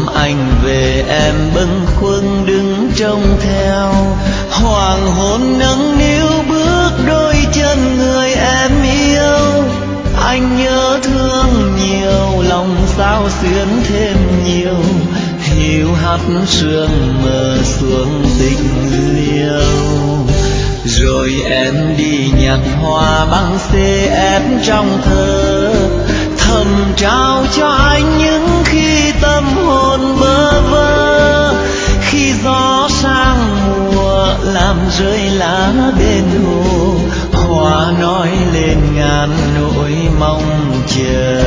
anh về em bâng khuâng đứng trông theo. Hoàng hôn nâng niu bước đôi chân người em yêu. Anh nhớ thương nhiều, lòng sao xuyến thêm nhiều. Hiu hắt sương mờ xuống tình liêu. Rồi em đi nhặt hoa băng CF trong thơ, thầm trao cho anh những khi tâm hồn bơ vơ. Khi gió sang mùa làm rơi lá bên hồ, hoa nói lên ngàn nỗi mong chờ.